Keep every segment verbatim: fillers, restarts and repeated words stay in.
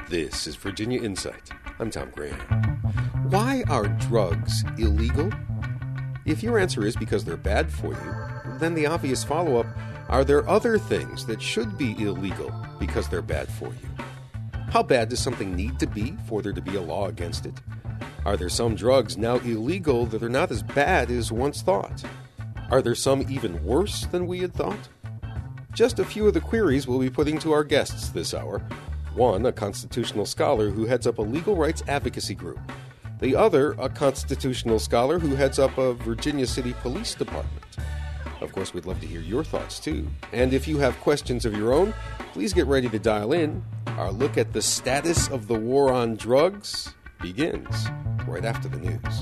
This is Virginia Insight. I'm Tom Graham. Why are drugs illegal? If your answer is because they're bad for you, then the obvious follow-up, are there other things that should be illegal because they're bad for you? How bad does something need to be for there to be a law against it? Are there some drugs now illegal that are not as bad as once thought? Are there some even worse than we had thought? Just a few of the queries we'll be putting to our guests this hour. One, a constitutional scholar who heads up a legal rights advocacy group. The other, a constitutional scholar who heads up a Virginia City Police Department. Of course, we'd love to hear your thoughts, too. And if you have questions of your own, please get ready to dial in. Our look at the status of the war on drugs begins right after the news.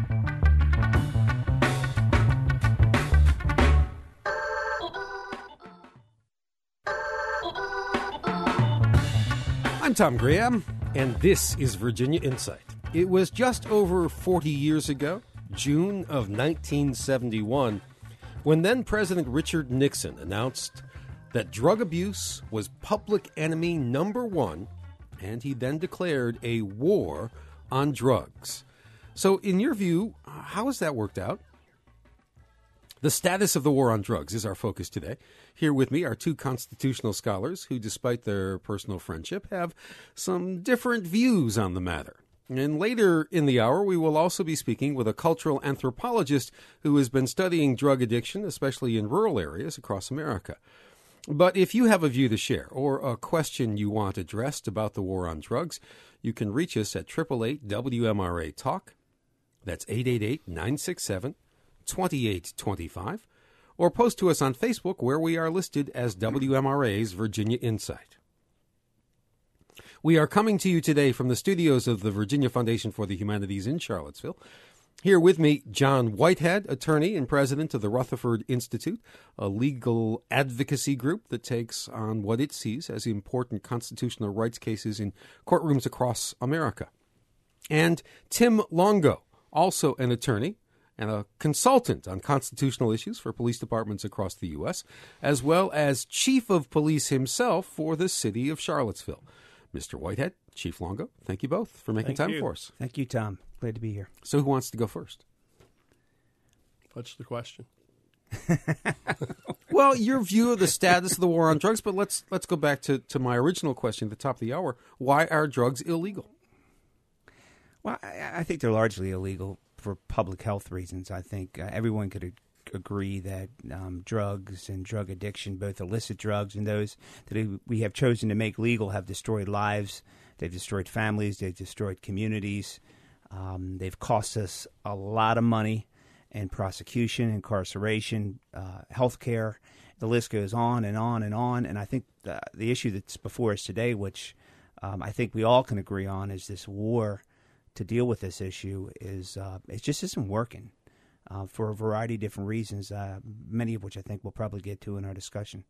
I'm Tom Graham, and this is Virginia Insight. It was just over forty years ago, June of nineteen seventy-one, when then-President Richard Nixon announced that drug abuse was public enemy number one, and he then declared a war on drugs. So, in your view, how has that worked out? The status of the war on drugs is our focus today. Here with me are two constitutional scholars who, despite their personal friendship, have some different views on the matter. And later in the hour, we will also be speaking with a cultural anthropologist who has been studying drug addiction, especially in rural areas across America. But if you have a view to share or a question you want addressed about the war on drugs, you can reach us at eight eight eight W M R A Talk. That's eight eight eight, nine six seven, two eight two five. Or post to us on Facebook, where we are listed as W M R A's Virginia Insight. We are coming to you today from the studios of the Virginia Foundation for the Humanities in Charlottesville. Here with me, John Whitehead, attorney and president of the Rutherford Institute, a legal advocacy group that takes on what it sees as important constitutional rights cases in courtrooms across America. And Tim Longo, also an attorney and a consultant on constitutional issues for police departments across the U S, as well as chief of police himself for the city of Charlottesville. Mister Whitehead, Chief Longo, thank you both for making thank time you. for us. Thank you, Tom. Glad to be here. So who wants to go first? What's the question? Well, your view of the status of the war on drugs, but let's let's go back to, to my original question at the top of the hour. Why are drugs illegal? Well, I, I think they're largely illegal for public health reasons. I think uh, everyone could ag- agree that um, drugs and drug addiction, both illicit drugs and those that we have chosen to make legal, have destroyed lives. They've destroyed families. They've destroyed communities. Um, they've cost us a lot of money in prosecution, incarceration, uh, health care. The list goes on and on and on. And I think the, the issue that's before us today, which um, I think we all can agree on, is this war to deal with this issue is uh, it just isn't working uh, for a variety of different reasons, uh, many of which I think we'll probably get to in our discussion.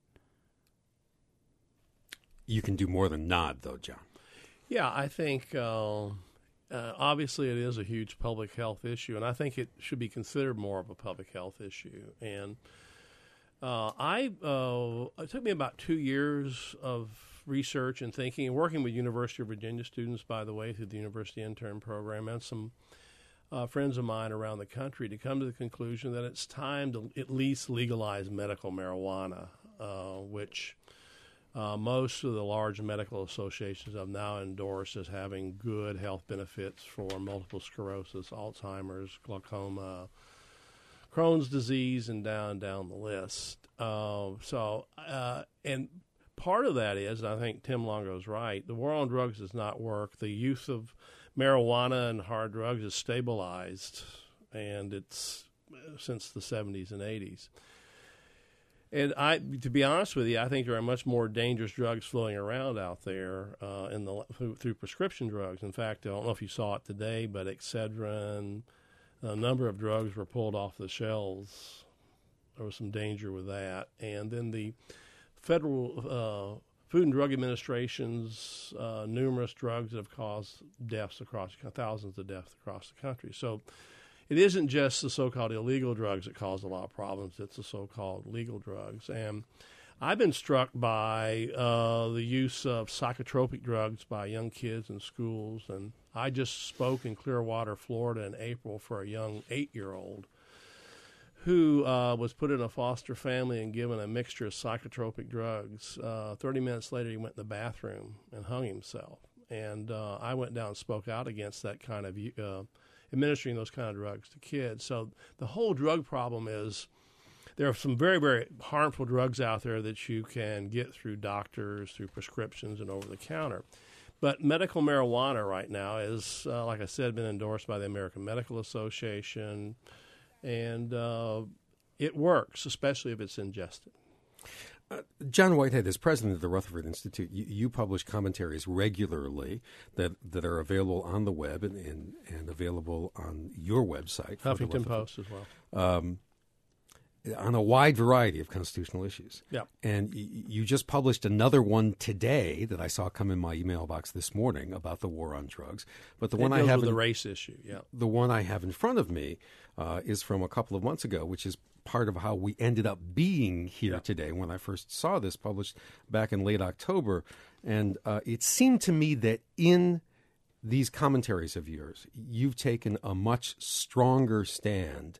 You can do more than nod, though, John. Yeah, I think uh, uh, obviously it is a huge public health issue, and I think it should be considered more of a public health issue. And uh, I uh, it took me about two years of research and thinking, and working with University of Virginia students, by the way, through the University Intern Program, and some uh, friends of mine around the country, to come to the conclusion that it's time to at least legalize medical marijuana, uh, which uh, most of the large medical associations have now endorsed as having good health benefits for multiple sclerosis, Alzheimer's, glaucoma, Crohn's disease, and down down the list. Uh, so, uh, and part of that is, and I think Tim Longo's right, the war on drugs does not work. The use of marijuana and hard drugs is stabilized, and it's since the seventies and eighties. And I, to be honest with you, I think there are much more dangerous drugs flowing around out there uh, in the through, through prescription drugs. In fact, I don't know if you saw it today, but Excedrin, a number of drugs were pulled off the shelves. There was some danger with that. And then the Federal uh, Food and Drug Administration's uh, numerous drugs that have caused deaths across, thousands of deaths across the country. So it isn't just the so-called illegal drugs that cause a lot of problems. It's the so-called legal drugs. And I've been struck by uh, the use of psychotropic drugs by young kids in schools, and I just spoke in Clearwater, Florida in April for a young eight-year-old who uh, was put in a foster family and given a mixture of psychotropic drugs. Uh, thirty minutes later, he went in the bathroom and hung himself. And uh, I went down and spoke out against that kind of uh, administering those kind of drugs to kids. So the whole drug problem is there are some very, very harmful drugs out there that you can get through doctors, through prescriptions, and over the counter. But medical marijuana right now is, uh, like I said, been endorsed by the American Medical Association, and uh, it works, especially if it's ingested. Uh, John Whitehead, as president of the Rutherford Institute, you, you publish commentaries regularly that, that are available on the web and, and, and available on your website. Huffington Post as well. Um, on a wide variety of constitutional issues. Yeah. And y- you just published another one today that I saw come in my email box this morning about the war on drugs. But the It one I deals have with in, the race issue, yeah. the one I have in front of me uh, is from a couple of months ago, which is part of how we ended up being here Yeah. today when I first saw this published back in late October. And uh, it seemed to me that in these commentaries of yours, you've taken a much stronger stand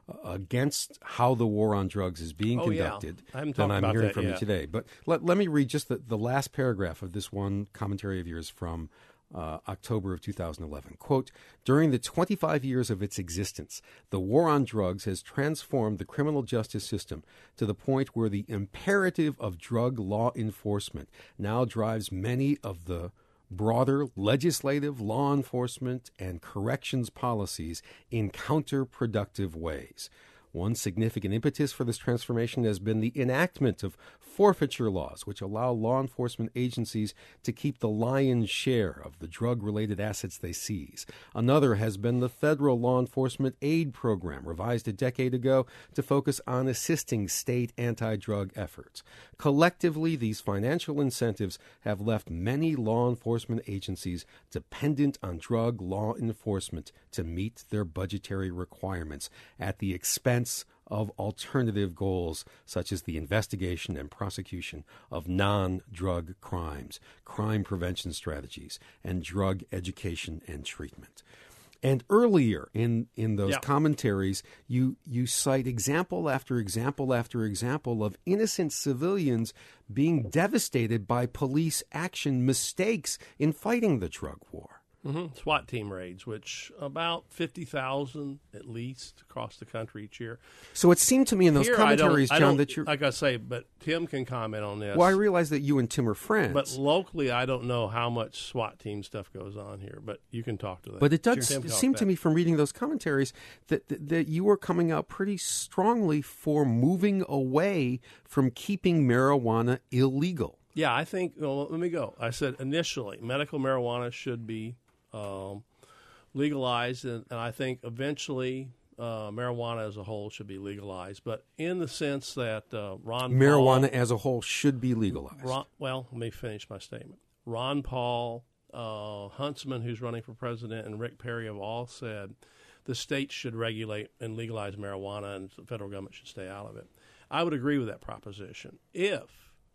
against how the war on drugs is being Oh, yeah. conducted I haven't than talked I'm about hearing that from you yet. today. But let, let me read just the, the last paragraph of this one commentary of yours from uh, October of two thousand eleven. Quote, during the twenty-five years of its existence, the war on drugs has transformed the criminal justice system to the point where the imperative of drug law enforcement now drives many of the broader legislative, law enforcement, and corrections policies in counterproductive ways. One significant impetus for this transformation has been the enactment of forfeiture laws, which allow law enforcement agencies to keep the lion's share of the drug-related assets they seize. Another has been the federal law enforcement aid program, revised a decade ago to focus on assisting state anti-drug efforts. Collectively, these financial incentives have left many law enforcement agencies dependent on drug law enforcement to meet their budgetary requirements at the expense of alternative goals such as the investigation and prosecution of non-drug crimes, crime prevention strategies, and drug education and treatment. And earlier in, in those Yeah. commentaries, you, you cite example after example after example of innocent civilians being devastated by police action mistakes in fighting the drug war. Mm-hmm. SWAT team raids, which about fifty thousand at least across the country each year. So it seemed to me in those Here, I don't- commentaries, I John, don't- that you're... like I say, but Tim can comment on this. Well, I realize that you and Tim are friends. But locally, I don't know how much SWAT team stuff goes on here. But you can talk to that. But it does Tim, talk seem to that. me from reading those commentaries that, that that you were coming out pretty strongly for moving away from keeping marijuana illegal. Yeah, I think. Well, let me go. I said initially, medical marijuana should be um, legalized, and, and I think eventually uh, marijuana as a whole should be legalized. But in the sense that uh, Ron Marijuana Paul, as a whole should be legalized. Ron, well, let me finish my statement. Ron Paul, uh, Huntsman, who's running for president, and Rick Perry have all said the states should regulate and legalize marijuana, and the federal government should stay out of it. I would agree with that proposition if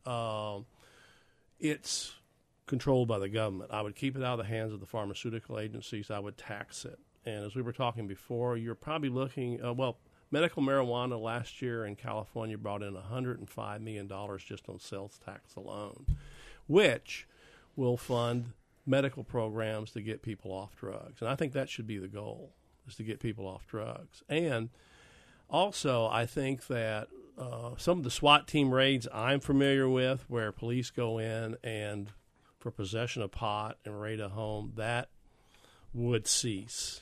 uh, it's controlled by the government. I would keep it out of the hands of the pharmaceutical agencies. I would tax it. And as we were talking before, you're probably looking, uh, well, medical marijuana last year in California brought in one hundred five million dollars just on sales tax alone, which will fund medical programs to get people off drugs. And I think that should be the goal, is to get people off drugs. And also, I think that uh, some of the SWAT team raids I'm familiar with, where police go in and for possession of pot and raid a home, that would cease.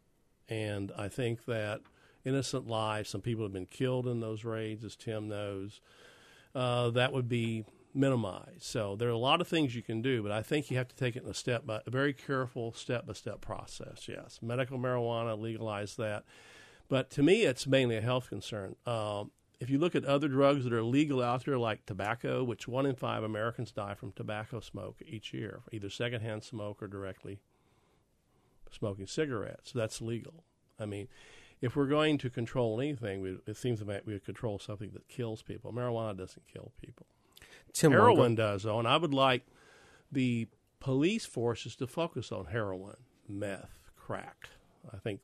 And I think that innocent lives, some people have been killed in those raids, as Tim knows, uh, that would be minimized. So there are a lot of things you can do, but I think you have to take it in a step by a very careful step-by-step process. Yes, medical marijuana, legalize that. But to me, it's mainly a health concern. Um, if you look at other drugs that are legal out there, like tobacco, which one in five Americans die from tobacco smoke each year, either secondhand smoke or directly smoking cigarettes. That's legal. I mean, if we're going to control anything, we, it seems that we would control something that kills people. Marijuana doesn't kill people. Tim Heroin Longo. does, though, and I would like the police forces to focus on heroin, meth, crack. I think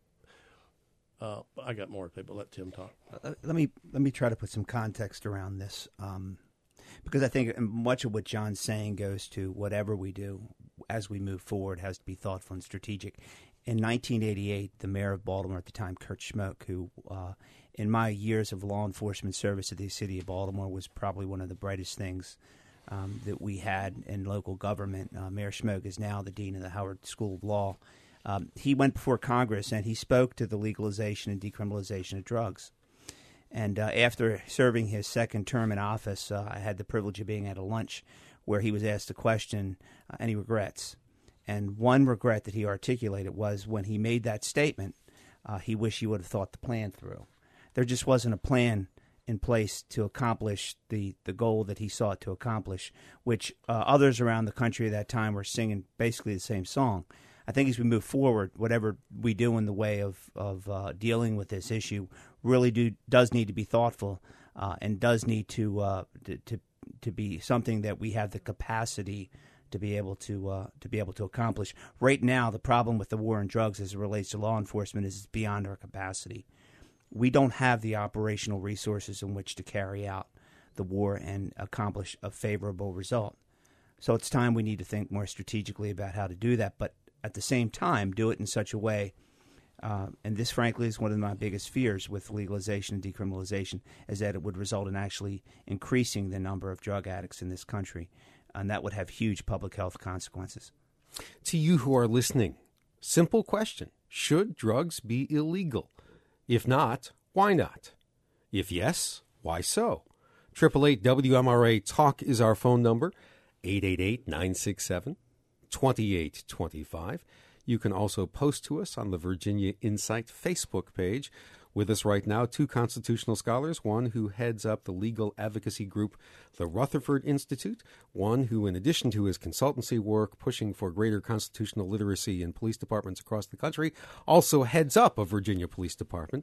uh, I got more people. Let Tim talk. Uh, let me let me try to put some context around this, um, because I think much of what John's saying goes to whatever we do as we move forward has to be thoughtful and strategic. In nineteen eighty-eight, the mayor of Baltimore at the time, Kurt Schmoke, who uh, in my years of law enforcement service at the city of Baltimore was probably one of the brightest things um, that we had in local government. Uh, Mayor Schmoke is now the dean of the Howard School of Law. Um, he went before Congress and he spoke to the legalization and decriminalization of drugs. And uh, after serving his second term in office, uh, I had the privilege of being at a lunch where he was asked a question, uh, any regrets? And one regret that he articulated was when he made that statement, uh, he wished he would have thought the plan through. There just wasn't a plan in place to accomplish the, the goal that he sought to accomplish, which uh, others around the country at that time were singing basically the same song. I think as we move forward, whatever we do in the way of, of uh, dealing with this issue really do does need to be thoughtful uh, and does need to, uh, to to to be something that we have the capacity to be able to uh, to be able to accomplish. Right now, the problem with the war on drugs as it relates to law enforcement is it's beyond our capacity. We don't have the operational resources in which to carry out the war and accomplish a favorable result. So it's time we need to think more strategically about how to do that, but at the same time, do it in such a way, uh, and this, frankly, is one of my biggest fears with legalization and decriminalization, is that it would result in actually increasing the number of drug addicts in this country, and that would have huge public health consequences. To you who are listening, simple question. Should drugs be illegal? If not, why not? If yes, why so? eight eight eight W M R A Talk is our phone number, eight eight eight, nine six seven, two eight two five. You can also post to us on the Virginia Insight Facebook page. With us right now, two constitutional scholars, one who heads up the legal advocacy group, the Rutherford Institute, one who, in addition to his consultancy work pushing for greater constitutional literacy in police departments across the country, also heads up a Virginia Police Department,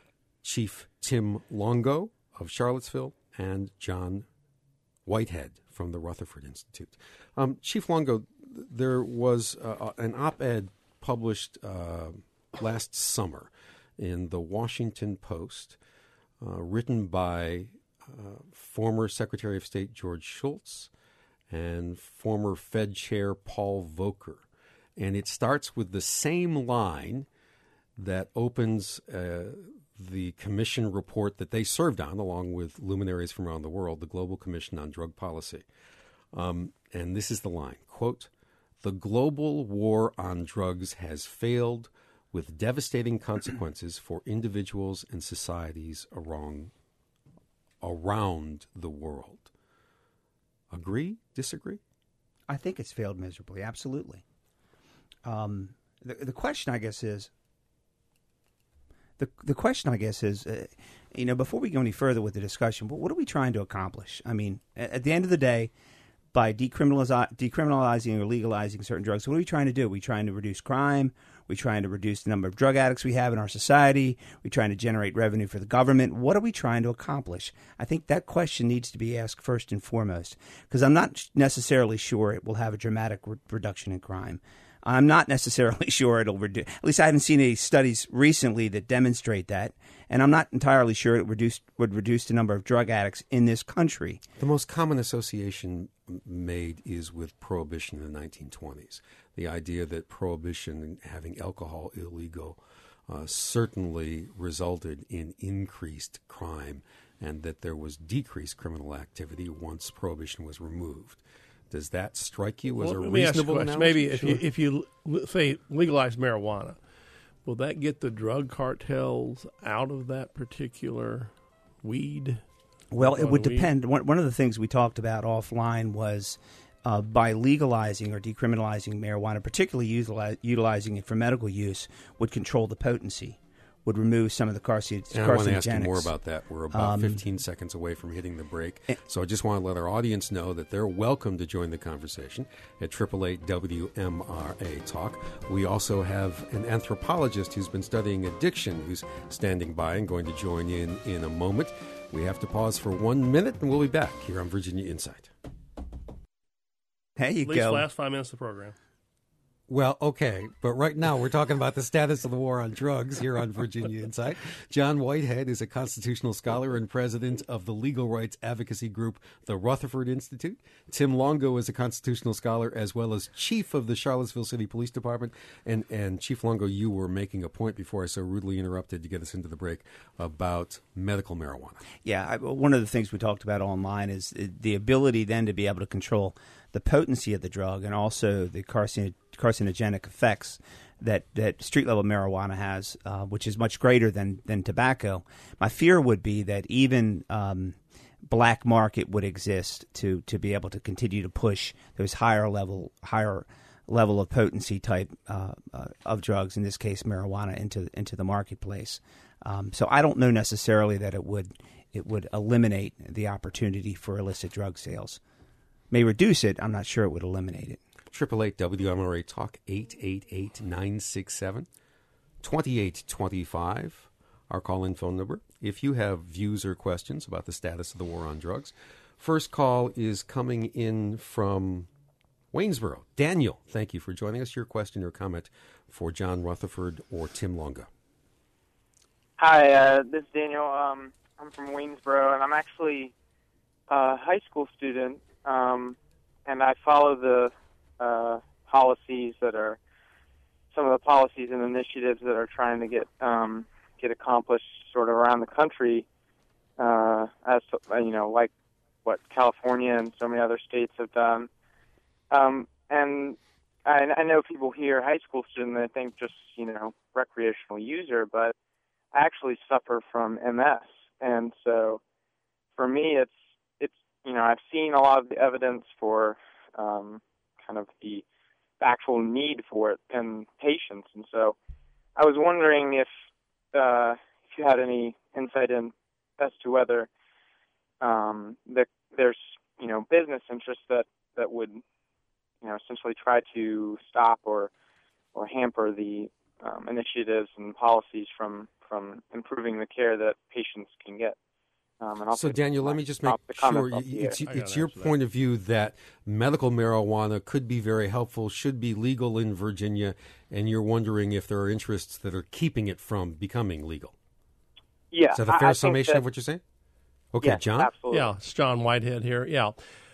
Chief Tim Longo of Charlottesville and John Whitehead from the Rutherford Institute. Um, Chief Longo, there was uh, an op-ed published uh, last summer in the Washington Post, uh, written by uh, former Secretary of State George Shultz and former Fed Chair Paul Volcker. And it starts with the same line that opens uh, the commission report that they served on, along with luminaries from around the world, the Global Commission on Drug Policy. Um, and this is the line, quote, "The global war on drugs has failed with devastating consequences for individuals and societies around, around the world." Agree? Disagree? I think it's failed miserably, absolutely. Um, the, the question, I guess, is, the the question, I guess, is, uh, you know, before we go any further with the discussion, what are we trying to accomplish? I mean, at, at the end of the day, by decriminaliz- decriminalizing or legalizing certain drugs, what are we trying to do? Are we trying to reduce crime? Are we trying to reduce the number of drug addicts we have in our society? Are we trying to generate revenue for the government? What are we trying to accomplish? I think that question needs to be asked first and foremost, because I'm not necessarily sure it will have a dramatic re- reduction in crime. I'm not necessarily sure it'll reduce, at least I haven't seen any studies recently that demonstrate that, and I'm not entirely sure it reduced, would reduce the number of drug addicts in this country. The most common association made is with Prohibition in the nineteen twenties. The idea that Prohibition and having alcohol illegal uh, certainly resulted in increased crime and that there was decreased criminal activity once Prohibition was removed. Does that strike you as well, a let me ask you a reasonable question. analogy? Maybe if Sure. you if you l- say legalize marijuana, will that get the drug cartels out of that particular weed? Well, it would Weed? depend. One, one of the things we talked about offline was uh, by legalizing or decriminalizing marijuana, particularly utilize, utilizing it for medical use, would control the potency. would remove some of the carcin- and I want to ask you carcinogenics. more about that. We're about Um, fifteen seconds away from hitting the break. So I just want to let our audience know that they're welcome to join the conversation at eight eight eight W M R A Talk. We also have an anthropologist who's been studying addiction who's standing by and going to join in in a moment. We have to pause for one minute, and we'll be back here on Virginia Insight. There you At least go. last five minutes of the program. Well, okay, but right now we're talking about the status of the war on drugs here on Virginia Insight. John Whitehead is a constitutional scholar and president of the legal rights advocacy group, the Rutherford Institute. Tim Longo is a constitutional scholar as well as chief of the Charlottesville City Police Department. And, and Chief Longo, you were making a point before I so rudely interrupted to get us into the break about medical marijuana. Yeah, I, one of the things we talked about online is the ability then to be able to control the potency of the drug and also the carcin- carcinogenic effects that, that street-level marijuana has, uh, which is much greater than, than tobacco. My fear would be that even um, black market would exist to, to be able to continue to push those higher level higher level of potency type uh, uh, of drugs, in this case marijuana, into into the marketplace. Um, so I don't know necessarily that it would it would eliminate the opportunity for illicit drug sales. May reduce it. I'm not sure it would eliminate it. eight eight eight W M R A Talk, eight eight eight, nine six seven, two eight two five, our call-in phone number. If you have views or questions about the status of the war on drugs. First call is coming in from Waynesboro. Daniel, thank you for joining us. Your question or comment for John Rutherford or Tim Longo. Hi, uh, this is Daniel. Um, I'm from Waynesboro, and I'm actually a high school student, um, and I follow the uh, policies that are some of the policies and initiatives that are trying to get um, get accomplished sort of around the country, uh, as to, you know, like what California and so many other states have done. Um, and I, I know people here, high school student, they think just, you know, recreational user, but I actually suffer from M S. And so for me, it's, it's, you know, I've seen a lot of the evidence for um, kind of the actual need for it in patients. And so I was wondering if, uh, if you had any insight in as to whether um, that there's, you know, business interests that, that would, you know, essentially try to stop or or hamper the um, initiatives and policies from, from improving the care that patients can get. Um, and So, Daniel, let me just make sure you, it's, it's your point of view that medical marijuana could be very helpful, should be legal in Virginia, and you're wondering if there are interests that are keeping it from becoming legal. Yeah. Is that a fair I, I summation that, of what you're saying? Okay, yes, John? Absolutely. Yeah, it's John Whitehead here. Yeah.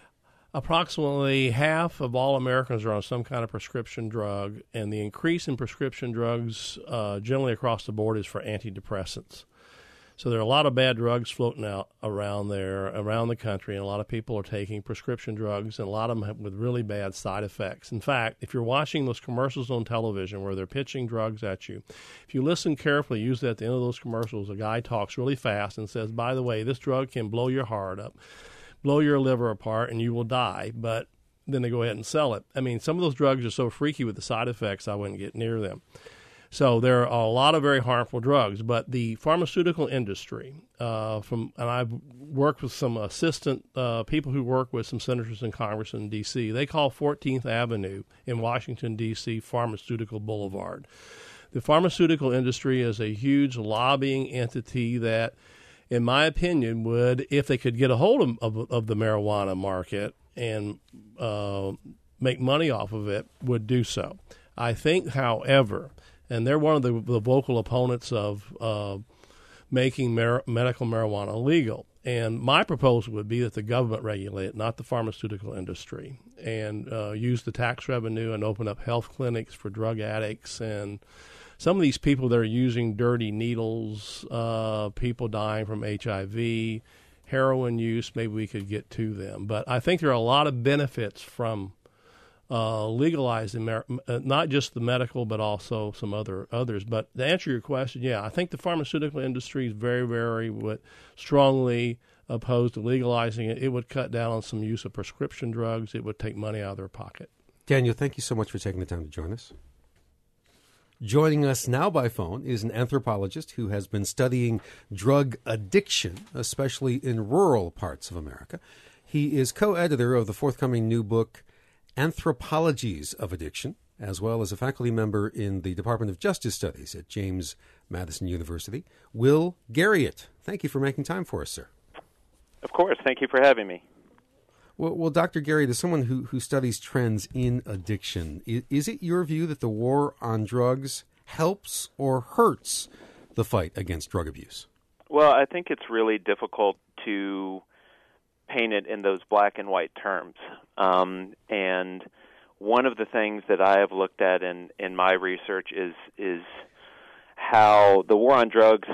Approximately half of all Americans are on some kind of prescription drug, and the increase in prescription drugs uh, generally across the board is for antidepressants. So there are a lot of bad drugs floating out around there, around the country, and a lot of people are taking prescription drugs, and a lot of them have, with really bad side effects. In fact, if you're watching those commercials on television where they're pitching drugs at you, if you listen carefully, usually at the end of those commercials, a guy talks really fast and says, by the way, this drug can blow your heart up, blow your liver apart, and you will die, but then they go ahead and sell it. I mean, some of those drugs are so freaky with the side effects, I wouldn't get near them. So there are a lot of very harmful drugs, but the pharmaceutical industry, uh, from and I've worked with some assistant uh, people who work with some senators in Congress in D C, they call fourteenth Avenue in Washington, D C, Pharmaceutical Boulevard. The pharmaceutical industry is a huge lobbying entity that, in my opinion, would, if they could get a hold of, of, of the marijuana market and uh, make money off of it, would do so. I think, however, and they're one of the, the vocal opponents of uh, making mar- medical marijuana legal. And my proposal would be that the government regulate it, not the pharmaceutical industry, and uh, use the tax revenue and open up health clinics for drug addicts and some of these people that are using dirty needles, uh, people dying from H I V, heroin use, maybe we could get to them. But I think there are a lot of benefits from uh, legalizing mar- not just the medical, but also some other others. But to answer your question, yeah, I think the pharmaceutical industry is very, very would strongly opposed to legalizing it. It would cut down on some use of prescription drugs. It would take money out of their pocket. Daniel, thank you so much for taking the time to join us. Joining us now by phone is an anthropologist who has been studying drug addiction, especially in rural parts of America. He is co-editor of the forthcoming new book, Anthropologies of Addiction, as well as a faculty member in the Department of Justice Studies at James Madison University. Will Garriott, thank you for making time for us, sir. Of course. Thank you for having me. Well, well Doctor Garriott, as someone who, who studies trends in addiction, is, is it your view that the war on drugs helps or hurts the fight against drug abuse? Well, I think it's really difficult to paint it in those black and white terms. Um, and one of the things that I have looked at in, in my research is is how the war on drugs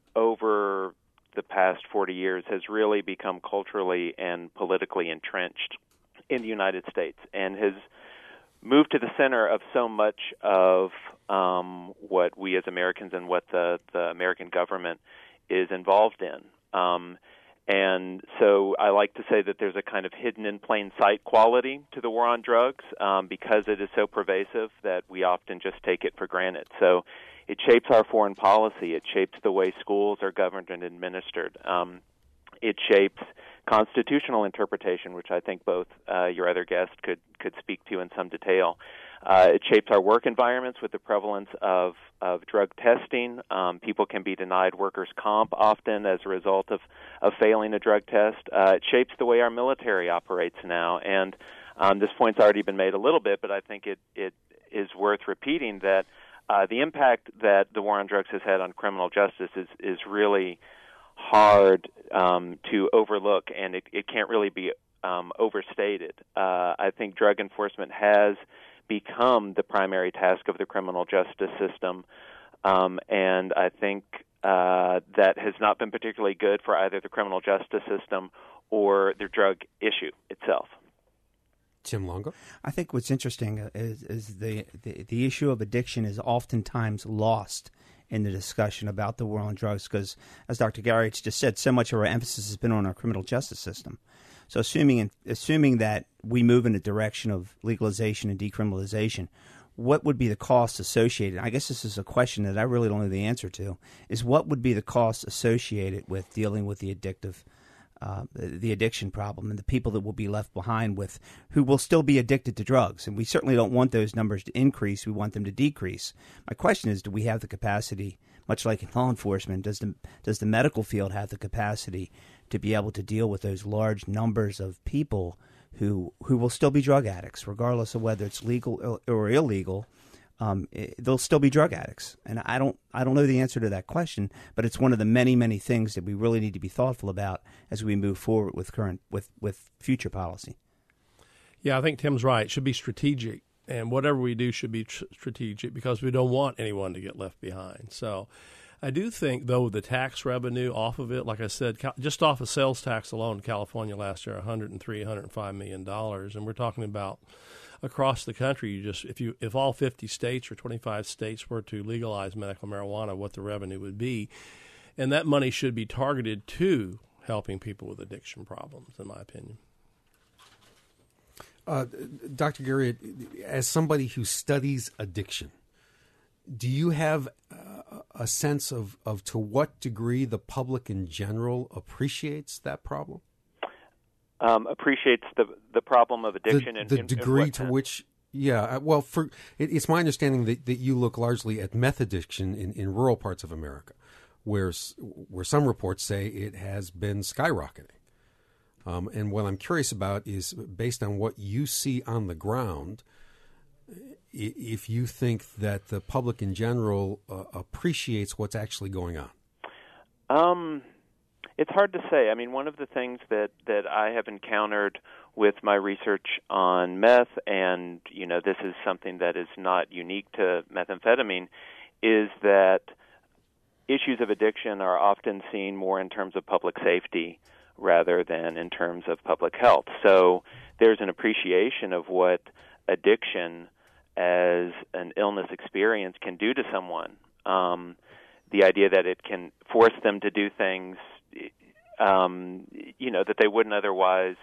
over the past forty years has really become culturally and politically entrenched in the United States and has moved to the center of so much of um, what we as Americans and what the, the American government is involved in. Um, and so I like to say that there's a kind of hidden in plain sight quality to the war on drugs um, because it is so pervasive that we often just take it for granted. So it shapes our foreign policy. It shapes the way schools are governed and administered. Um, it shapes constitutional interpretation, which I think both uh, your other guests could, could speak to in some detail. Uh, it shapes our work environments with the prevalence of, of drug testing. Um, people can be denied workers' comp often as a result of, of failing a drug test. Uh, it shapes the way our military operates now. And um, this point's already been made a little bit, but I think it, it is worth repeating that Uh, the impact that the war on drugs has had on criminal justice is, is really hard um, to overlook, and it, it can't really be um, overstated. Uh, I think drug enforcement has become the primary task of the criminal justice system, um, and I think uh, that has not been particularly good for either the criminal justice system or the drug issue itself. Tim Longo? I think what's interesting is, is the, the, the issue of addiction is oftentimes lost in the discussion about the war on drugs because, as Doctor Garriott just said, so much of our emphasis has been on our criminal justice system. So assuming assuming that we move in a direction of legalization and decriminalization, what would be the cost associated? I guess this is a question that I really don't know the answer to, is what would be the cost associated with dealing with the addictive Uh, the, the addiction problem and the people that will be left behind with who will still be addicted to drugs. And we certainly don't want those numbers to increase. We want them to decrease. My question is, do we have the capacity, much like in law enforcement, does the, does the medical field have the capacity to be able to deal with those large numbers of people who, who will still be drug addicts, regardless of whether it's legal or, or illegal? Um, it, they'll still be drug addicts, and I don't, I don't know the answer to that question. But it's one of the many, many things that we really need to be thoughtful about as we move forward with current, with, with future policy. Yeah, I think Tim's right. It should be strategic, and whatever we do should be tr- strategic because we don't want anyone to get left behind. So, I do think though the tax revenue off of it, like I said, ca- just off of sales tax alone, California last year, one hundred three, one hundred five million dollars, and we're talking about. Across the country, you just if you if all fifty states or twenty-five states were to legalize medical marijuana, what the revenue would be, and that money should be targeted to helping people with addiction problems, in my opinion. Uh, Doctor Garriott, as somebody who studies addiction, do you have uh, a sense of, of to what degree the public in general appreciates that problem? Um, appreciates the the problem of addiction the, and the in, degree in to which, yeah. Well, for it, it's my understanding that, that you look largely at meth addiction in, in rural parts of America, where where some reports say it has been skyrocketing. Um, and what I'm curious about is, based on what you see on the ground, if you think that the public in general uh, appreciates what's actually going on. Um. It's hard to say. I mean, one of the things that, that I have encountered with my research on meth, and, you know, this is something that is not unique to methamphetamine, is that issues of addiction are often seen more in terms of public safety rather than in terms of public health. So there's an appreciation of what addiction as an illness experience can do to someone. Um, the idea that it can force them to do things Um, you know, that they wouldn't otherwise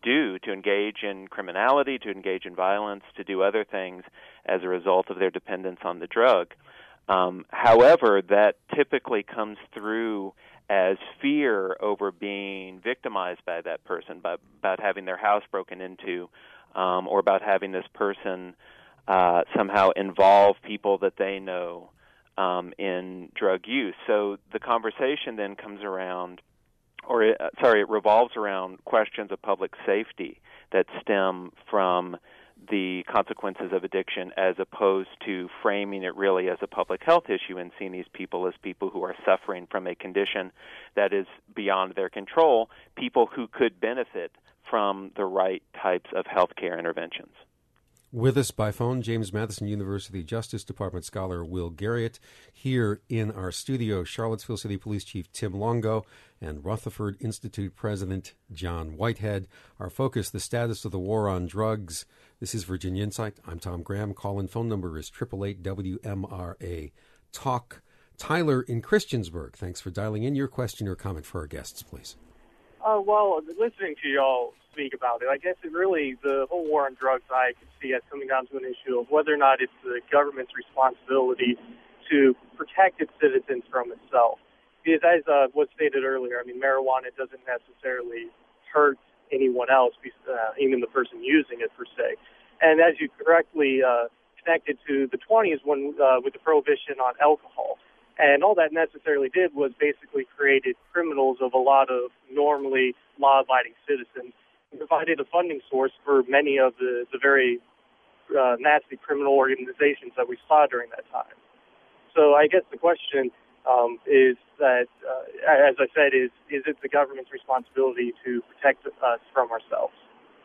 do, to engage in criminality, to engage in violence, to do other things as a result of their dependence on the drug. Um, however, that typically comes through as fear over being victimized by that person, by, about having their house broken into, um, or about having this person uh, somehow involve people that they know um, in drug use. So the conversation then comes around, or it, uh, sorry, it revolves around questions of public safety that stem from the consequences of addiction, as opposed to framing it really as a public health issue and seeing these people as people who are suffering from a condition that is beyond their control, people who could benefit from the right types of healthcare interventions. With us by phone, James Madison University Justice Department scholar Will Garriott. Here in our studio, Charlottesville City Police Chief Tim Longo and Rutherford Institute President John Whitehead. Our focus, the status of the war on drugs. This is Virginia Insight. I'm Tom Graham. Call-in phone number is eight eight eight W M R A. Talk. Tyler in Christiansburg. Thanks for dialing in. Your question or comment for our guests, please. Uh, well, listening to y'all speak about it, I guess it really, the whole war on drugs, I could see as coming down to an issue of whether or not it's the government's responsibility to protect its citizens from itself. Because as uh, was stated earlier, I mean, marijuana doesn't necessarily hurt anyone else, uh, even the person using it per se. And as you correctly uh, connected to the twenties when uh, with the prohibition on alcohol. And all that necessarily did was basically created criminals of a lot of normally law-abiding citizens and provided a funding source for many of the, the very uh, nasty criminal organizations that we saw during that time. So I guess the question um, is that, uh, as I said, is, is it the government's responsibility to protect us from ourselves?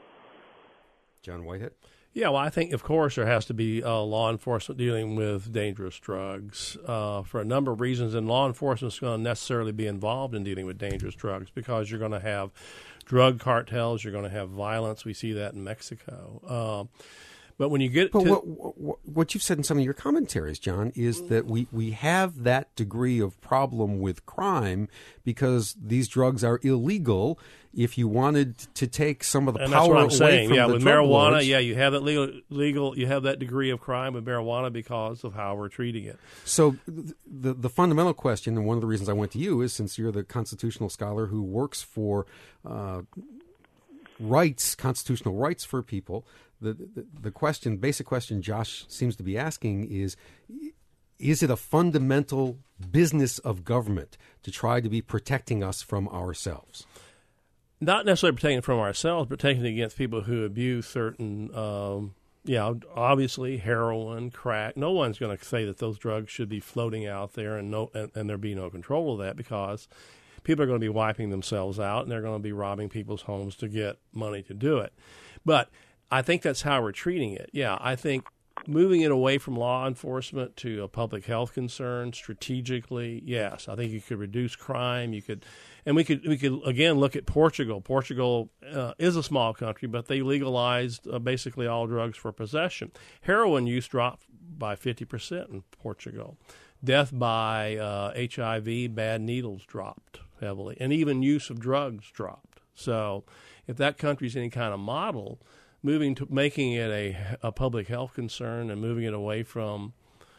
John Whitehead? Yeah, well, I think, of course, there has to be uh, law enforcement dealing with dangerous drugs uh, for a number of reasons, and law enforcement is going to necessarily be involved in dealing with dangerous drugs because you're going to have drug cartels, you're going to have violence. We see that in Mexico. Uh, but when you get but to... What, what, what you've said in some of your commentaries, John, is that we, we have that degree of problem with crime because these drugs are illegal. If you wanted to take some of the and power that's what I'm away saying. from yeah, the with drug marijuana, lords, yeah, you have that legal, legal, you have that degree of crime with marijuana because of how we're treating it. So the the fundamental question, and one of the reasons I went to you, is since you're the constitutional scholar who works for uh, rights, constitutional rights for people, the, the the question, basic question Josh seems to be asking is, is it a fundamental business of government to try to be protecting us from ourselves? Not necessarily protecting from ourselves, but protecting against people who abuse certain, um, yeah, obviously heroin, crack. No one's going to say that those drugs should be floating out there and no, and, and there be no control of that because people are going to be wiping themselves out and they're going to be robbing people's homes to get money to do it. But I think that's how we're treating it. Yeah, I think moving it away from law enforcement to a public health concern strategically, yes, I think you could reduce crime. You could, and we could we could again look at Portugal. Portugal uh, is a small country, but they legalized uh, basically all drugs for possession. Heroin use dropped by fifty percent in Portugal. Death by uh, H I V, bad needles dropped heavily, and even use of drugs dropped. So, if that country's any kind of model, moving to making it a, a public health concern and moving it away from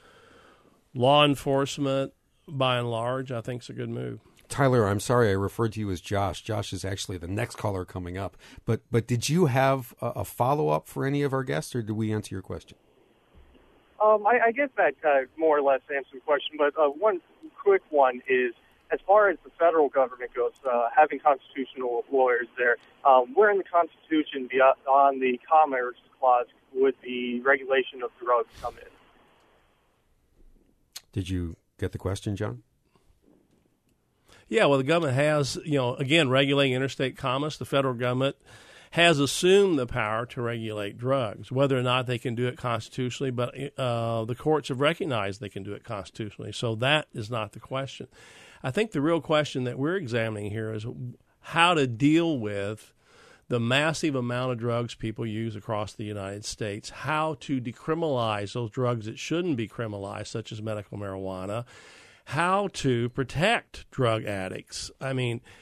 law enforcement by and large, I think is a good move. Tyler, I'm sorry I referred to you as Josh. Josh is actually the next caller coming up. But but did you have a, a follow-up for any of our guests, or did we answer your question? Um, I, I guess that uh, more or less answers the question, but uh, one quick one is, as far as the federal government goes, uh, having constitutional lawyers there, um, where in the Constitution beyond the Commerce Clause would the regulation of drugs come in? Did you get the question, John? Yeah, well, the government has, you know, again, regulating interstate commerce. The federal government has assumed the power to regulate drugs, whether or not they can do it constitutionally, but uh, the courts have recognized they can do it constitutionally. So that is not the question. I think the real question that we're examining here is how to deal with the massive amount of drugs people use across the United States, how to decriminalize those drugs that shouldn't be criminalized, such as medical marijuana, how to protect drug addicts. I mean,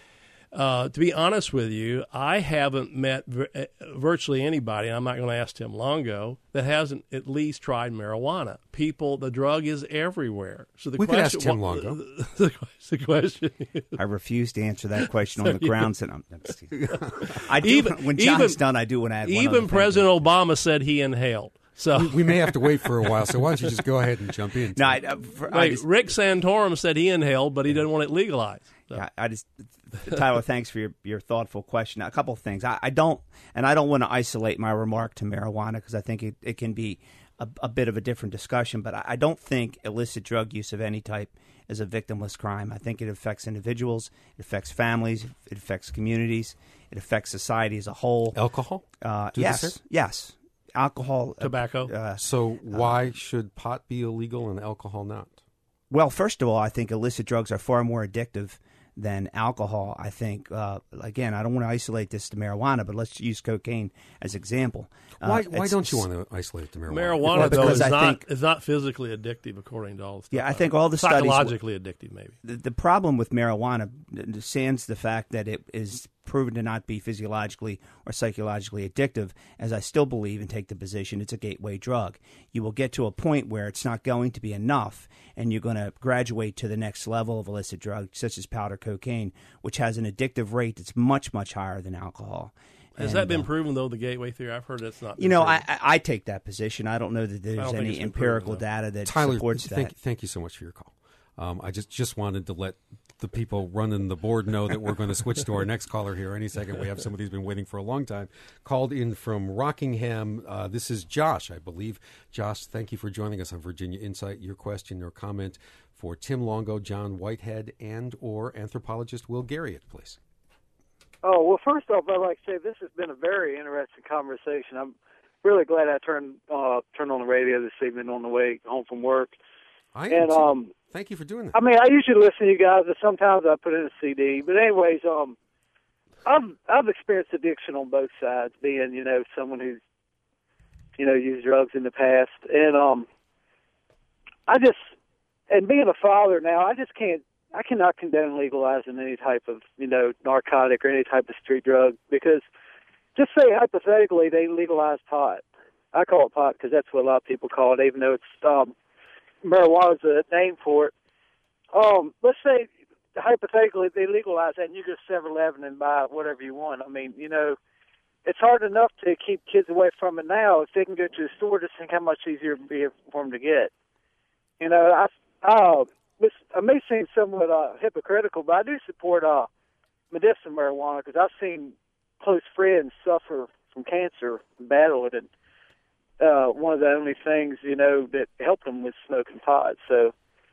Uh, to be honest with you, I haven't met vir- virtually anybody, and I'm not going to ask Tim Longo, that hasn't at least tried marijuana. People, the drug is everywhere. So the we question, could ask Tim well, Longo. The, the question is, I refuse to answer that question on the grounds that I'm. I'm just kidding. I do, Even- when John's even- done, I do want to add one other even thing. President Obama said he inhaled. So We may have to wait for a while, so why don't you just go ahead and jump in? No, I, uh, for, I Wait, just, Rick Santorum said he inhaled, but he didn't want it legalized. So. I, I just, Tyler, thanks for your, your thoughtful question. A couple of things. I, I don't, and I don't want to isolate my remark to marijuana because I think it, it can be a, a bit of a different discussion. But I, I don't think illicit drug use of any type is a victimless crime. I think it affects individuals, it affects families, it affects communities, it affects society as a whole. Alcohol? Uh, Do they yes, say? yes. Alcohol, uh, Tobacco. Uh, So why should pot be illegal and alcohol not? Well, first of all, I think illicit drugs are far more addictive than alcohol. I think, uh, again, I don't want to isolate this to marijuana, but let's use cocaine as example. Uh, Why, why it's- don't you want to isolate it to marijuana? Marijuana, Well, though, because is I not, think- is not physically addictive, according to all the stuff. Yeah, I think all the studies- Psychologically addictive, maybe. The, the problem with marijuana, sans the fact that it is proven to not be physiologically or psychologically addictive, as I still believe and take the position it's a gateway drug. You will get to a point where it's not going to be enough, and you're going to graduate to the next level of illicit drug, such as powder cocaine, which has an addictive rate that's much, much higher than alcohol. Has And, that been uh, proven, though, the gateway theory? I've heard that's not been You know, proven. I, I I take that position. I don't know that I there's don't think any it's been empirical proven, though. data that Tyler, supports thank, that. thank you so much for your call. Um, I just, just wanted to let the people running the board know that we're going to switch to our next caller here any second. We have somebody who's been waiting for a long time, called in from Rockingham. Uh, this is Josh, I believe. Josh, thank you for joining us on Virginia Insight. Your question or comment for Tim Longo, John Whitehead, and or anthropologist Will Garriott, please. Oh, well, first off, I'd like to say this has been a very interesting conversation. I'm really glad I turned uh, turned on the radio this evening on the way home from work. I am And too. um, Thank you for doing that. I mean, I usually listen to you guys, but sometimes I put in a C D. But anyways, um, I've I've experienced addiction on both sides, being you know someone who's you know used drugs in the past, and um, I just and being a father now, I just can't. I cannot condone legalizing any type of, you know, narcotic or any type of street drug because just say hypothetically they legalize pot. I call it pot because that's what a lot of people call it, even though it's um, marijuana's a name for it. Um, let's say hypothetically they legalize that and you go to seven eleven and buy whatever you want. I mean, you know, it's hard enough to keep kids away from it now. If they can go to the store, just think how much easier it would be for them to get. You know, I, I This, I may seem somewhat uh, hypocritical, but I do support uh, medicinal marijuana because I've seen close friends suffer from cancer and battle it. And uh, one of the only things, you know, that helped them was smoking pot. So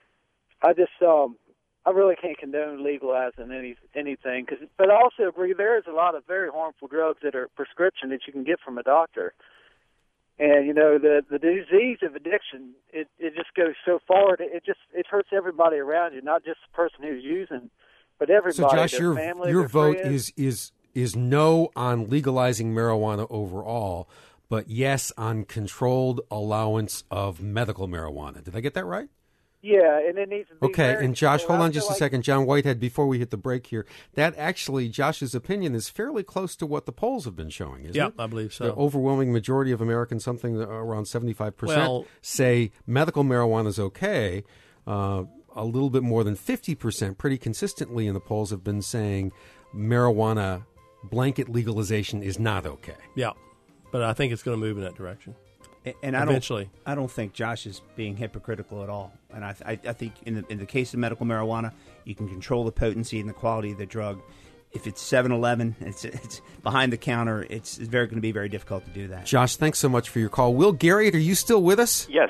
I just, um, I really can't condone legalizing any anything. Cause, but I also agree there is a lot of very harmful drugs that are prescription that you can get from a doctor. And, you know, the the disease of addiction, it, it just goes so far. It, it just it hurts everybody around you, not just the person who's using, but everybody. So, Josh, their your family, your their vote friends. is is is no on legalizing marijuana overall, but yes on controlled allowance of medical marijuana. Did I get that right? Yeah, and it needs to be Okay, very and Josh, controlled. hold I on feel just a like- second. John Whitehead, before we hit the break here, that actually, Josh's opinion is fairly close to what the polls have been showing, isn't Yeah, it? I believe so. The overwhelming majority of Americans, something around seventy-five percent, Well- say medical marijuana is okay. Uh, a little bit more than fifty percent, pretty consistently in the polls, have been saying marijuana blanket legalization is not okay. Yeah, but I think it's going to move in that direction. And- And I Eventually. don't, I don't think Josh is being hypocritical at all. And I, I, I think in the in the case of medical marijuana, you can control the potency and the quality of the drug. If it's seven eleven, it's it's behind the counter. It's, it's very going to be very difficult to do that. Josh, thanks so much for your call. Will Garriott, are you still with us? Yes.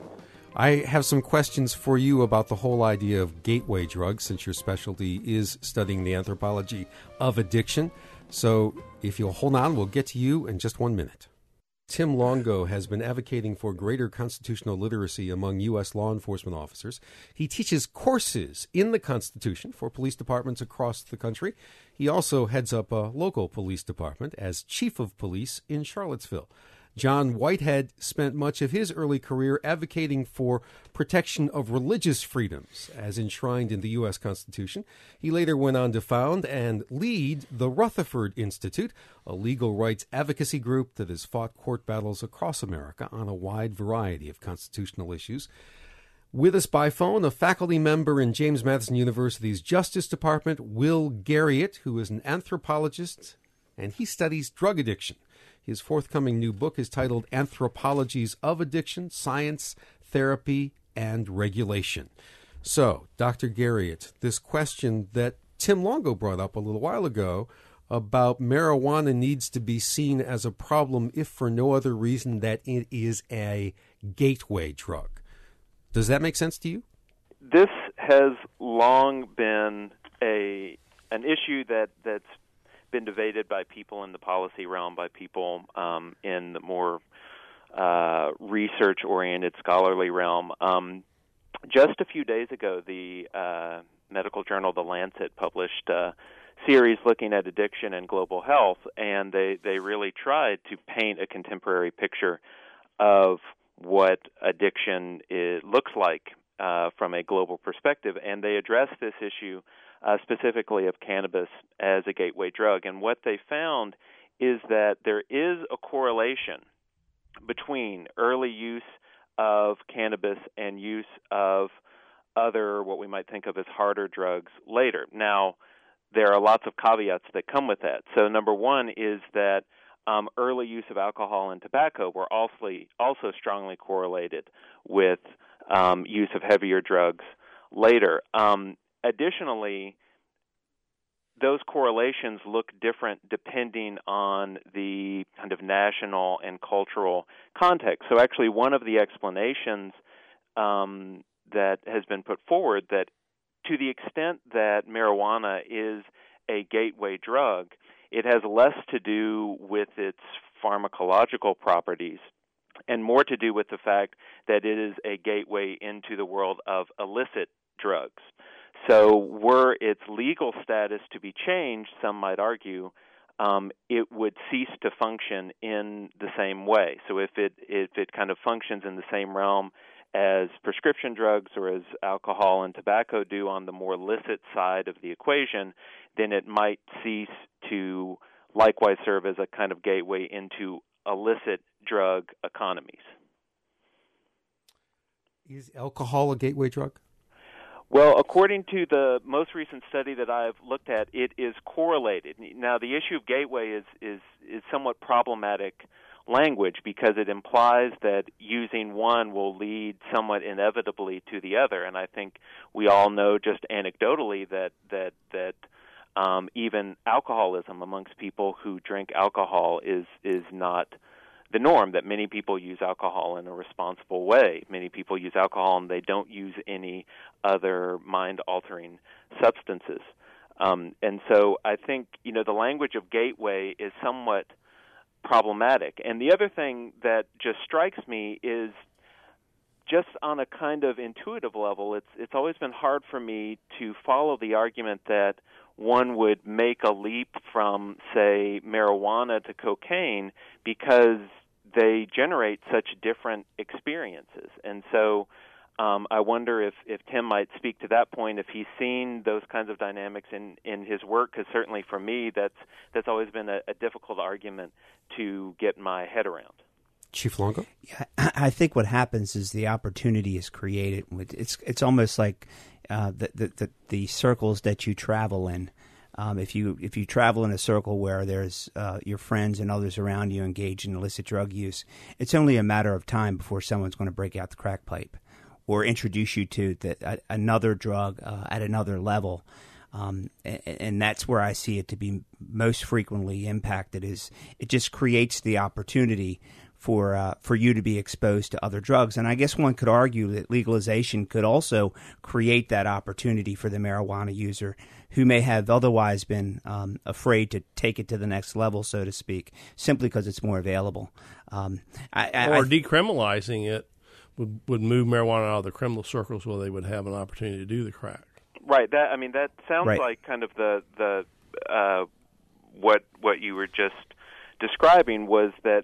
I have some questions for you about the whole idea of gateway drugs, since your specialty is studying the anthropology of addiction. So if you'll hold on, we'll get to you in just one minute. Tim Longo has been advocating for greater constitutional literacy among U S law enforcement officers. He teaches courses in the Constitution for police departments across the country. He also heads up a local police department as chief of police in Charlottesville. John Whitehead spent much of his early career advocating for protection of religious freedoms as enshrined in the U S Constitution. He later went on to found and lead the Rutherford Institute, a legal rights advocacy group that has fought court battles across America on a wide variety of constitutional issues. With us by phone, a faculty member in James Madison University's Justice Department, Will Garriott, who is an anthropologist, and he studies drug addiction. His forthcoming new book is titled Anthropologies of Addiction, Science, Therapy, and Regulation. So, Doctor Garriott, this question that Tim Longo brought up a little while ago about marijuana needs to be seen as a problem if for no other reason that it is a gateway drug. Does that make sense to you? This has long been a an issue that, that's been debated by people in the policy realm, by people um, in the more uh, research-oriented scholarly realm. Um, just a few days ago, the uh, medical journal The Lancet published a series looking at addiction and global health, and they, they really tried to paint a contemporary picture of what addiction is, looks like uh, from a global perspective, and they addressed this issue Uh, specifically of cannabis as a gateway drug. And what they found is that there is a correlation between early use of cannabis and use of other, what we might think of as harder drugs later. Now, there are lots of caveats that come with that. So number one is that um, early use of alcohol and tobacco were also, also strongly correlated with um, use of heavier drugs later. Um, Additionally, those correlations look different depending on the kind of national and cultural context. So actually one of the explanations um, that has been put forward that to the extent that marijuana is a gateway drug, it has less to do with its pharmacological properties and more to do with the fact that it is a gateway into the world of illicit drugs. So were its legal status to be changed, some might argue, um, it would cease to function in the same way. So if it if it kind of functions in the same realm as prescription drugs or as alcohol and tobacco do on the more illicit side of the equation, then it might cease to likewise serve as a kind of gateway into illicit drug economies. Is alcohol a gateway drug? Well, according to the most recent study that I've looked at, it is correlated. Now, the issue of gateway is, is, is somewhat problematic language because it implies that using one will lead somewhat inevitably to the other. And I think we all know just anecdotally that, that, that um, even alcoholism amongst people who drink alcohol is, is not the norm, that many people use alcohol in a responsible way. Many people use alcohol and they don't use any other mind-altering substances. Um, and so I think, you know, the language of gateway is somewhat problematic. And the other thing that just strikes me is just on a kind of intuitive level, it's it's always been hard for me to follow the argument that one would make a leap from, say, marijuana to cocaine because they generate such different experiences. And so um, I wonder if, if Tim might speak to that point, if he's seen those kinds of dynamics in, in his work, because certainly for me that's that's always been a, a difficult argument to get my head around. Chief Longo? Yeah, I think what happens is the opportunity is created. It's it's almost like uh, the, the, the, the circles that you travel in. Um, if you if you travel in a circle where there's uh, your friends and others around you engaged in illicit drug use, it's only a matter of time before someone's going to break out the crack pipe or introduce you to the, uh, another drug uh, at another level. Um, and, and that's where I see it to be most frequently impacted. Is it just creates the opportunity for uh, for you to be exposed to other drugs. And I guess one could argue that legalization could also create that opportunity for the marijuana user who may have otherwise been um, afraid to take it to the next level, so to speak, simply because it's more available. Um, I, I, or I, decriminalizing it would, would move marijuana out of the criminal circles where they would have an opportunity to do the crack. Right. That I mean, that sounds right. like kind of the the uh, what what you were just describing was that that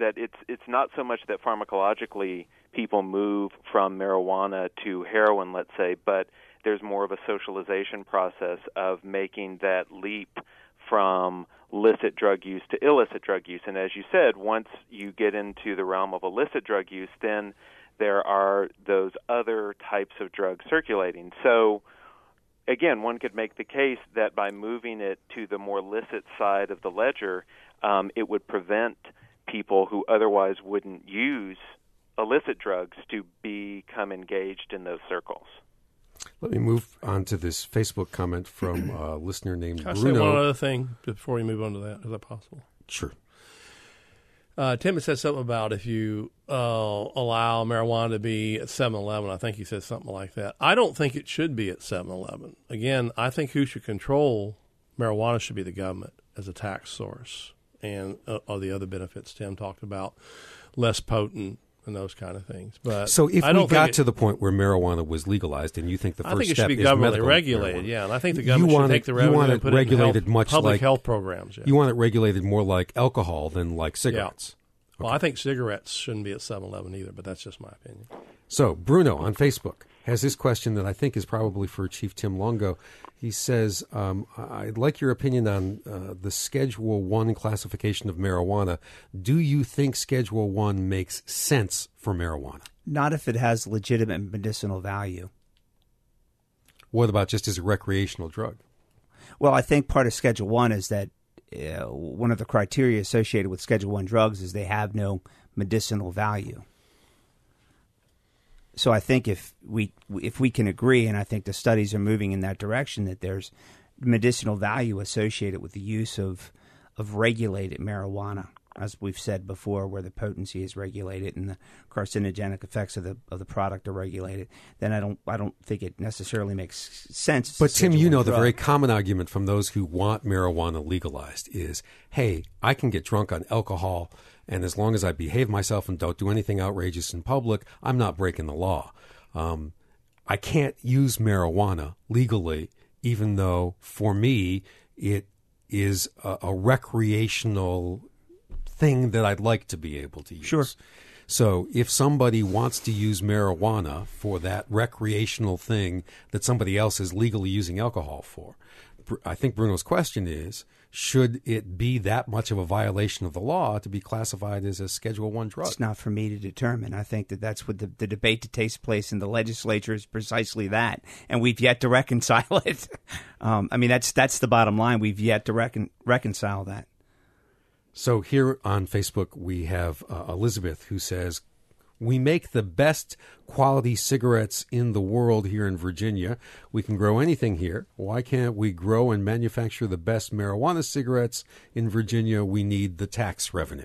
that it's it's not so much that pharmacologically people move from marijuana to heroin, let's say, but there's more of a socialization process of making that leap from licit drug use to illicit drug use. And as you said, once you get into the realm of illicit drug use, then there are those other types of drugs circulating. So, again, one could make the case that by moving it to the more licit side of the ledger, um, it would prevent people who otherwise wouldn't use illicit drugs to become engaged in those circles. Let me move on to this Facebook comment from a listener named Can I Bruno. say one other thing before we move on to that? Is that possible? Sure. Uh, Tim had said something about if you uh, allow marijuana to be at seven eleven. I think he said something like that. I don't think it should be at seven eleven. Again, I think who should control marijuana should be the government as a tax source, and uh, all the other benefits Tim talked about, less potent and those kind of things. But So if I we don't got it, to the point where marijuana was legalized, and you think the first I think it step should be is governmentally medical regulated, marijuana, yeah. And I think the you government want should it, take the you revenue want and it put it in regulated health, much public like health programs. Yeah. You want it regulated more like alcohol than like cigarettes. Well, I think cigarettes shouldn't be at seven eleven either, but that's just my opinion. So Bruno on Facebook has this question that I think is probably for Chief Tim Longo. He says, um, I'd like your opinion on uh, the Schedule One classification of marijuana. Do you think Schedule One makes sense for marijuana? Not if it has legitimate medicinal value. What about just as a recreational drug? Well, I think part of Schedule One is that uh, one of the criteria associated with Schedule One drugs is they have no medicinal value. So I think if we if we can agree, and I think the studies are moving in that direction, that there's medicinal value associated with the use of of regulated marijuana, as we've said before, where the potency is regulated and the carcinogenic effects of the of the product are regulated, then I don't I don't think it necessarily makes sense. But Tim, you know, the very common argument from those who want marijuana legalized is, hey, I can get drunk on alcohol, and as long as I behave myself and don't do anything outrageous in public, I'm not breaking the law. Um, I can't use marijuana legally, even though for me it is a, a recreational thing that I'd like to be able to use. Sure. So if somebody wants to use marijuana for that recreational thing that somebody else is legally using alcohol for, I think Bruno's question is, should it be that much of a violation of the law to be classified as a Schedule One drug? It's not for me to determine. I think that that's what the, the debate that takes place in the legislature is precisely that, and we've yet to reconcile it. um, I mean, that's that's the bottom line. We've yet to recon, reconcile that. So here on Facebook, we have uh, Elizabeth who says, we make the best quality cigarettes in the world here in Virginia. We can grow anything here. Why can't we grow and manufacture the best marijuana cigarettes in Virginia? We need the tax revenue.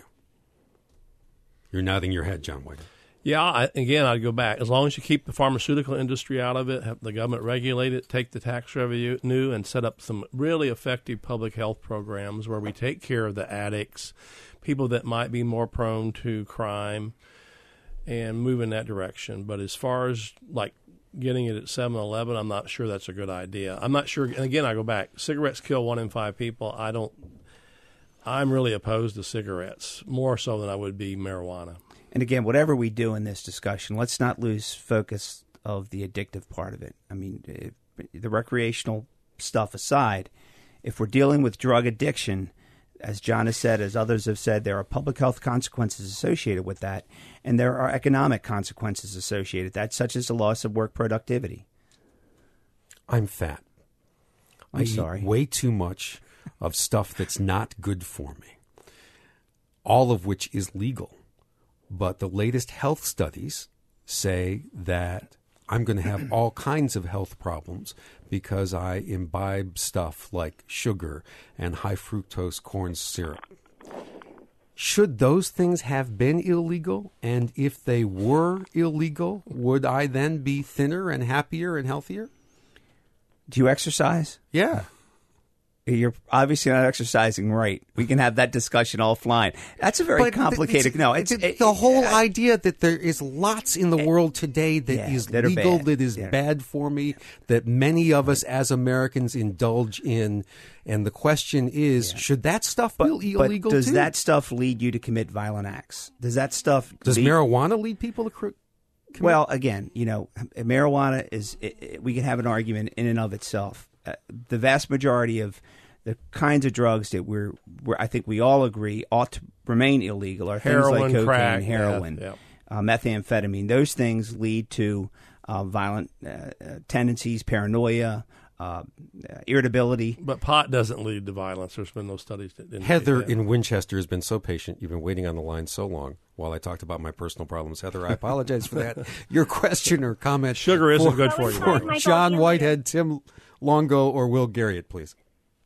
You're nodding your head, John White. Yeah, I, again, I'd go back. As long as you keep the pharmaceutical industry out of it, have the government regulate it, take the tax revenue, and set up some really effective public health programs where we take care of the addicts, people that might be more prone to crime, and move in that direction. But as far as like getting it at seven eleven, I'm not sure that's a good idea. I'm not sure. And again, I go back. Cigarettes kill one in five people. I don't. I'm really opposed to cigarettes more so than I would be marijuana. And again, whatever we do in this discussion, let's not lose focus of the addictive part of it. I mean, if, the recreational stuff aside, if we're dealing with drug addiction, as John has said, as others have said, there are public health consequences associated with that, and there are economic consequences associated with that, such as the loss of work productivity. I'm fat. I'm I sorry. eat way too much of stuff that's not good for me, all of which is legal. But the latest health studies say that I'm going to have all kinds of health problems because I imbibe stuff like sugar and high fructose corn syrup. Should those things have been illegal? And if they were illegal, would I then be thinner and happier and healthier? Do you exercise? Yeah. You're obviously not exercising right. We can have that discussion offline. That's a very But complicated. it's- no, it's the, it, the whole it, idea that there is lots in the world today that yeah, is that are legal, bad. that is Yeah. bad for me, that many of us as Americans indulge in. And the question is, Yeah. should that stuff but, be but illegal does too? that stuff lead you to commit violent acts? Does that stuff Does lead, marijuana lead people to cr- commit? Well, again, you know, marijuana is. It, it, we can have an argument in and of itself. Uh, the vast majority of the kinds of drugs that we're, we're, I think we all agree, ought to remain illegal are Heroin, things like cocaine, crack, heroin, yeah, Uh, methamphetamine. Those things lead to uh, violent uh, uh, tendencies, paranoia, uh, irritability. But pot doesn't lead to violence. There's been no studies that indicate Heather that. in Winchester has been so patient. You've been waiting on the line so long while I talked about my personal problems. Heather, I apologize for that. Your question or comment. Sugar isn't for, good for you. For Michael, John you- Whitehead, Tim Longo, or Will Garriott, please.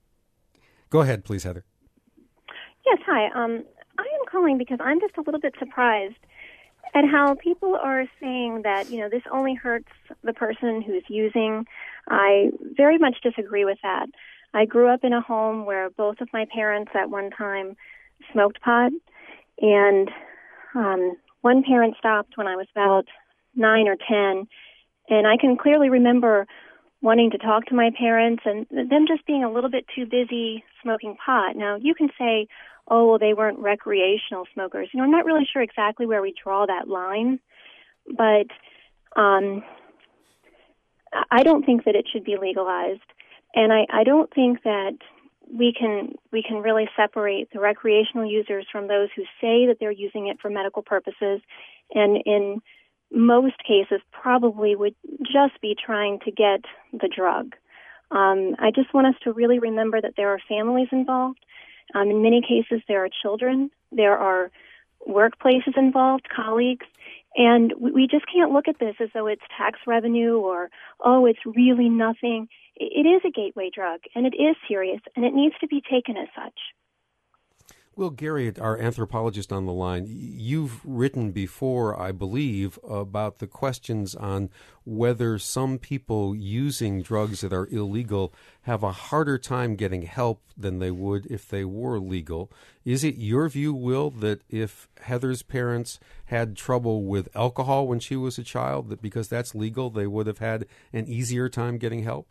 Go ahead, please, Heather. Yes, hi. Um, I am calling because I'm just a little bit surprised at how people are saying that, you know, this only hurts the person who's using. I very much disagree with that. I grew up in a home where both of my parents at one time smoked pot, and um, one parent stopped when I was about nine or ten, and I can clearly remember wanting to talk to my parents and them just being a little bit too busy smoking pot. Now, you can say, oh, well, they weren't recreational smokers. You know, I'm not really sure exactly where we draw that line, but um, I don't think that it should be legalized, and I, I don't think that we can we can really separate the recreational users from those who say that they're using it for medical purposes, and in most cases probably would just be trying to get the drug. Um, I just want us to really remember that there are families involved. Um, in many cases, there are children. There are workplaces involved, colleagues. And we, we just can't look at this as though it's tax revenue or, oh, it's really nothing. It, it is a gateway drug, and it is serious, and it needs to be taken as such. Will Garriott, our anthropologist on the line, you've written before, I believe, about the questions on whether some people using drugs that are illegal have a harder time getting help than they would if they were legal. Is it your view, Will, that if Heather's parents had trouble with alcohol when she was a child, that because that's legal, they would have had an easier time getting help?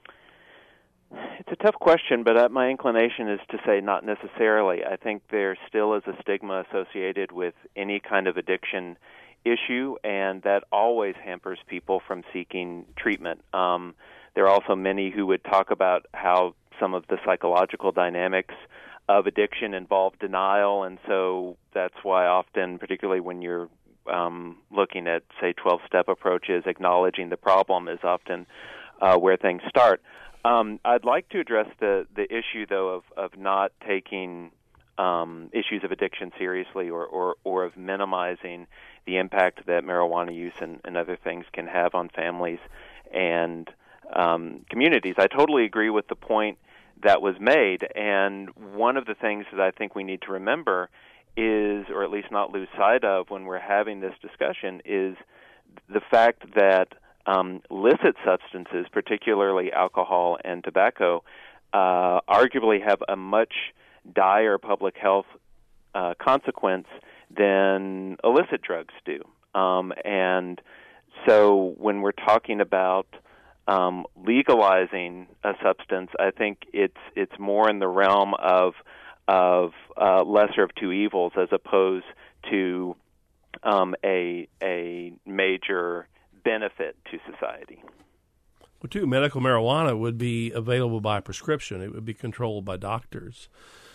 It's a tough question, but uh, my inclination is to say not necessarily. I think there still is a stigma associated with any kind of addiction issue, and that always hampers people from seeking treatment. Um, there are also many who would talk about how some of the psychological dynamics of addiction involve denial, and so that's why often, particularly when you're um, looking at, say, twelve-step approaches, acknowledging the problem is often uh, where things start. Um, I'd like to address the, the issue, though, of, of not taking um, issues of addiction seriously or, or, or of minimizing the impact that marijuana use and, and other things can have on families and um, communities. I totally agree with the point that was made, and one of the things that I think we need to remember is, or at least not lose sight of when we're having this discussion, is the fact that Um, illicit substances, particularly alcohol and tobacco, uh, arguably have a much dire public health uh, consequence than illicit drugs do. Um, and so when we're talking about um, legalizing a substance, I think it's it's more in the realm of of uh, lesser of two evils as opposed to um, a a major benefit to society. Well, too, medical marijuana would be available by prescription. It would be controlled by doctors,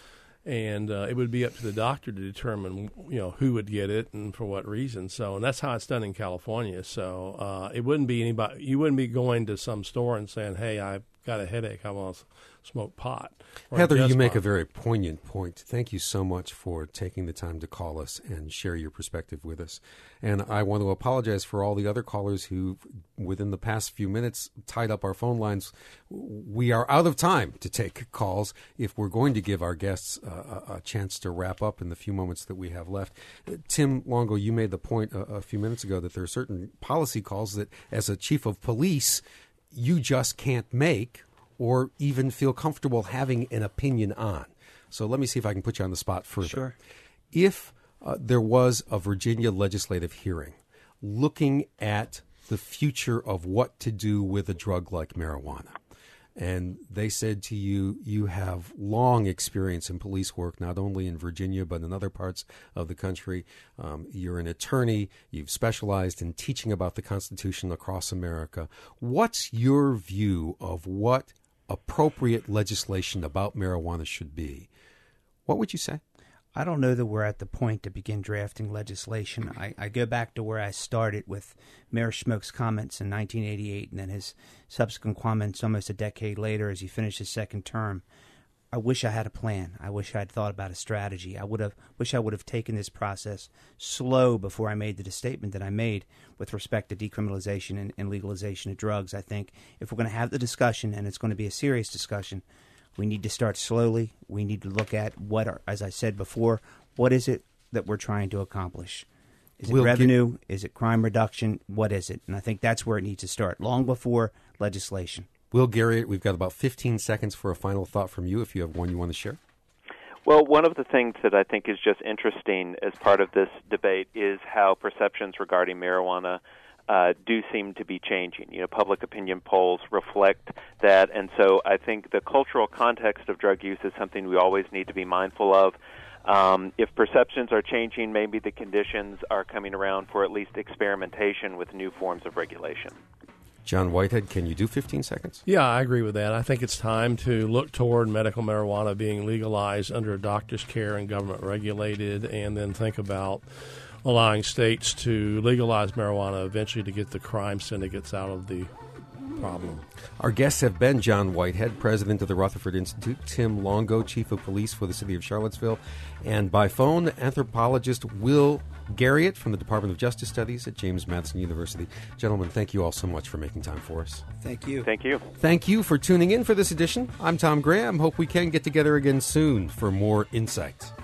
and uh, it would be up to the doctor to determine, you know, who would get it and for what reason. So, and that's how it's done in California. So, uh, it wouldn't be anybody. You wouldn't be going to some store and saying, "Hey, I've got a headache. I want to smoke pot." Heather, you make pot. a very poignant point. Thank you so much for taking the time to call us and share your perspective with us. And I want to apologize for all the other callers who, within the past few minutes, tied up our phone lines. We are out of time to take calls if we're going to give our guests a, a chance to wrap up in the few moments that we have left. Tim Longo, you made the point a, a few minutes ago that there are certain policy calls that, as a chief of police, you just can't make, or even feel comfortable having an opinion on. So let me see if I can put you on the spot further. Sure. If uh, there was a Virginia legislative hearing looking at the future of what to do with a drug like marijuana, and they said to you, you have long experience in police work, not only in Virginia, but in other parts of the country. Um, you're an attorney. You've specialized in teaching about the Constitution across America. What's your view of what appropriate legislation about marijuana should be? What would you say? I don't know that we're at the point to begin drafting legislation. I, I go back to where I started with Mayor Schmoke's comments in nineteen eighty-eight and then his subsequent comments almost a decade later as he finished his second term. I wish I had a plan. I wish I had thought about a strategy. I would have wish I would have taken this process slow before I made the statement that I made with respect to decriminalization and, and legalization of drugs. I think if we're going to have the discussion, and it's going to be a serious discussion, we need to start slowly. We need to look at what are, as I said before, what is it that we're trying to accomplish? Is it We'll revenue? Get, is it crime reduction? What is it? And I think that's where it needs to start, long before legislation. Will Garriott, we've got about fifteen seconds for a final thought from you, if you have one you want to share. Well, one of the things that I think is just interesting as part of this debate is how perceptions regarding marijuana Uh, do seem to be changing. You know, public opinion polls reflect that, and so I think the cultural context of drug use is something we always need to be mindful of. Um, if perceptions are changing, maybe the conditions are coming around for at least experimentation with new forms of regulation. John Whitehead, can you do fifteen seconds? Yeah, I agree with that. I think it's time to look toward medical marijuana being legalized under a doctor's care and government regulated, and then think about allowing states to legalize marijuana eventually to get the crime syndicates out of the problem. Our guests have been John Whitehead, president of the Rutherford Institute, Tim Longo, chief of police for the city of Charlottesville, and by phone, anthropologist Will Garriott from the Department of Justice Studies at James Madison University. Gentlemen, thank you all so much for making time for us. Thank you. Thank you. Thank you for tuning in for this edition. I'm Tom Graham. Hope we can get together again soon for more insights.